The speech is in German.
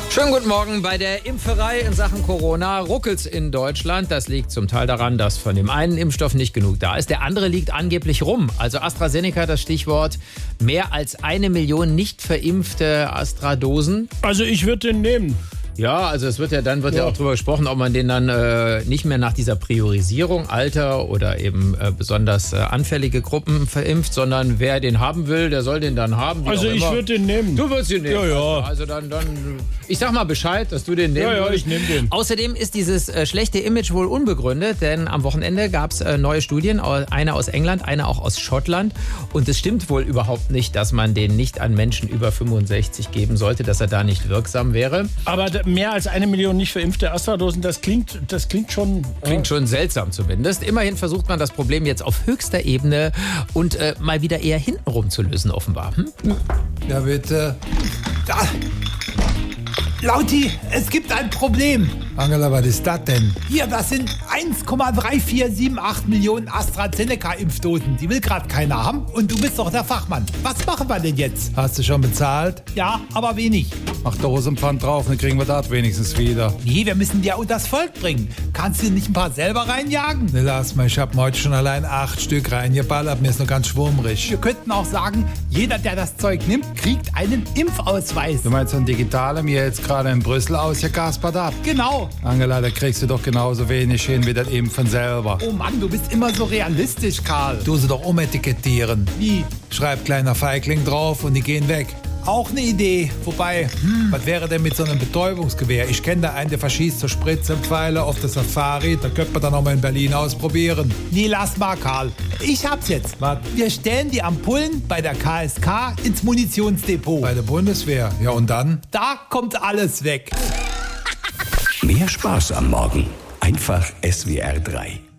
Schönen guten Morgen. Bei der Impferei in Sachen Corona ruckelt's in Deutschland. Das liegt zum Teil daran, dass von dem einen Impfstoff nicht genug da ist. Der andere liegt angeblich rum. Also AstraZeneca, das Stichwort. Mehr als 1 Million nicht verimpfte Astra-Dosen. Also ich würde den nehmen. Ja, also es wird ja auch darüber gesprochen, ob man den dann nicht mehr nach dieser Priorisierung Alter oder eben besonders anfällige Gruppen verimpft, sondern wer den haben will, der soll den dann haben. Also ich würde den nehmen. Du würdest den nehmen? Ja. Also dann, ich sag mal Bescheid, dass du den nehmen Ja, würdest. ich nehme den. Außerdem ist dieses schlechte Image wohl unbegründet, denn am Wochenende gab es neue Studien, eine aus England, eine auch aus Schottland. Und es stimmt wohl überhaupt nicht, dass man den nicht an Menschen über 65 geben sollte, dass er da nicht wirksam wäre. Aber mehr als 1 Million nicht verimpfte Astra-Dosen, das klingt schon... Klingt schon seltsam zumindest. Immerhin versucht man das Problem jetzt auf höchster Ebene und mal wieder eher hintenrum zu lösen, offenbar. Ja, bitte. Da. Lauti, es gibt ein Problem. Angela, was ist das denn? Hier, das sind 1,3478 Millionen AstraZeneca-Impfdosen. Die will gerade keiner haben und du bist doch der Fachmann. Was machen wir denn jetzt? Hast du schon bezahlt? Ja, aber wenig. Mach doch aus dem Pfand drauf, dann kriegen wir das wenigstens wieder. Nee, wir müssen die ja unters Volk bringen. Kannst du nicht ein paar selber reinjagen? Ne, lass mal, ich hab heute schon allein 8 Stück reingeballert, mir ist noch ganz schwummrig. Wir könnten auch sagen, jeder, der das Zeug nimmt, kriegt einen Impfausweis. Du meinst so ein digitaler, mir jetzt gerade in Brüssel ausgekaspert ab? Genau. Angela, da kriegst du doch genauso wenig hin wie das Impfen selber. Oh Mann, du bist immer so realistisch, Karl. Du sie doch umetikettieren. Wie? Schreib kleiner Feigling drauf und die gehen weg. Auch eine Idee. Wobei, was wäre denn mit so einem Betäubungsgewehr? Ich kenne da einen, der verschießt so Spritzenpfeile auf das Safari. Da könnte man dann auch mal in Berlin ausprobieren. Nee, lass mal, Karl. Ich hab's jetzt. Was? Wir stellen die Ampullen bei der KSK ins Munitionsdepot. Bei der Bundeswehr. Ja, und dann? Da kommt alles weg. Mehr Spaß am Morgen. Einfach SWR 3.